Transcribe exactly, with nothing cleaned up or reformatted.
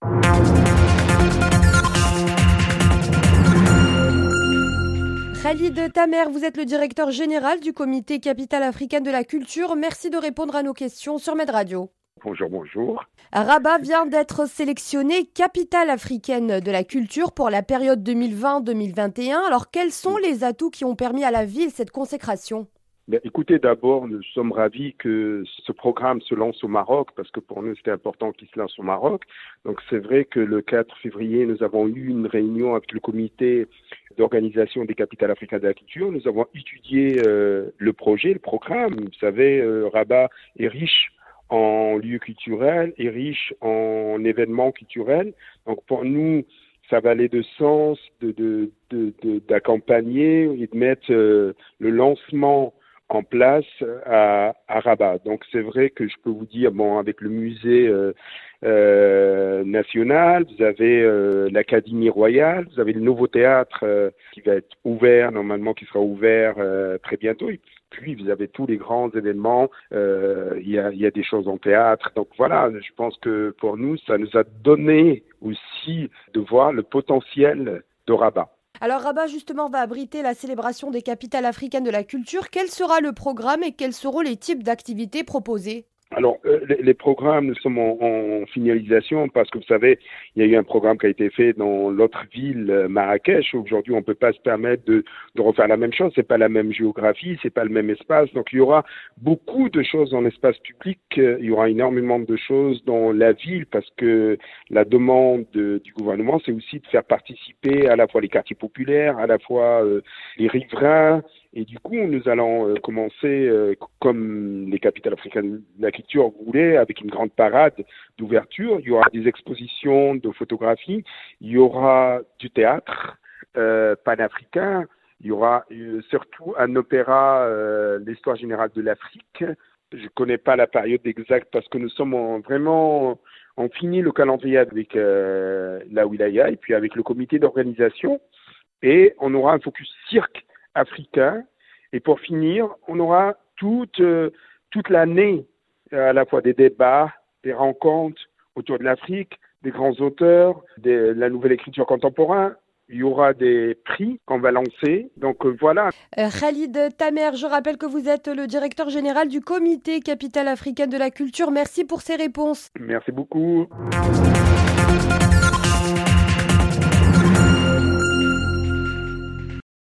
Khalid Tamer, vous êtes le directeur général du comité Capitale africaine de la culture. Merci de répondre à nos questions sur Med Radio. Bonjour, bonjour. Rabat vient d'être sélectionnée capitale africaine de la culture pour la période deux mille vingt deux mille vingt et un. Alors, quels sont les atouts qui ont permis à la ville cette consécration ? Ben, écoutez, d'abord, nous sommes ravis que ce programme se lance au Maroc, parce que pour nous, c'était important qu'il se lance au Maroc. Donc, c'est vrai que le quatre février, nous avons eu une réunion avec le comité d'organisation des capitales africaines de la culture. Nous avons étudié euh, le projet, le programme. Vous savez, euh, Rabat est riche en lieux culturels, est riche en événements culturels. Donc, pour nous, ça valait de sens de, de, de, de, d'accompagner et de mettre euh, le lancement en place à, à Rabat. Donc c'est vrai que je peux vous dire, bon, avec le musée euh, euh, national, vous avez euh, l'Académie royale, vous avez le nouveau théâtre euh, qui va être ouvert, normalement qui sera ouvert euh, très bientôt. Et puis vous avez tous les grands événements, euh, il y a, il y a des choses en théâtre. Donc voilà, je pense que pour nous, ça nous a donné aussi de voir le potentiel de Rabat. Alors Rabat justement va abriter la célébration des capitales africaines de la culture. Quel sera le programme et quels seront les types d'activités proposés ? Alors, euh, les, les programmes, nous sommes en, en finalisation parce que vous savez, il y a eu un programme qui a été fait dans l'autre ville, euh, Marrakech. Aujourd'hui, on ne peut pas se permettre de, de refaire la même chose. C'est pas la même géographie, c'est pas le même espace. Donc, il y aura beaucoup de choses dans l'espace public. Euh, il y aura énormément de choses dans la ville parce que la demande de, du gouvernement, c'est aussi de faire participer à la fois les quartiers populaires, à la fois euh, les riverains. Et du coup, nous allons euh, commencer, euh, comme les capitales africaines de la culture voulaient, avec une grande parade d'ouverture. Il y aura des expositions de photographie, il y aura du théâtre euh, panafricain, il y aura euh, surtout un opéra, euh, l'histoire générale de l'Afrique. Je ne connais pas la période exacte parce que nous sommes en, vraiment, on finit le calendrier avec euh, la wilaya et puis avec le comité d'organisation. Et on aura un focus cirque africain. Et pour finir, on aura toute, euh, toute l'année à la fois des débats, des rencontres autour de l'Afrique, des grands auteurs, de la nouvelle écriture contemporaine. Il y aura des prix qu'on va lancer. Donc euh, voilà. Euh, Khalid Tamer, je rappelle que vous êtes le directeur général du comité Capitale africaine de la culture. Merci pour ces réponses. Merci beaucoup.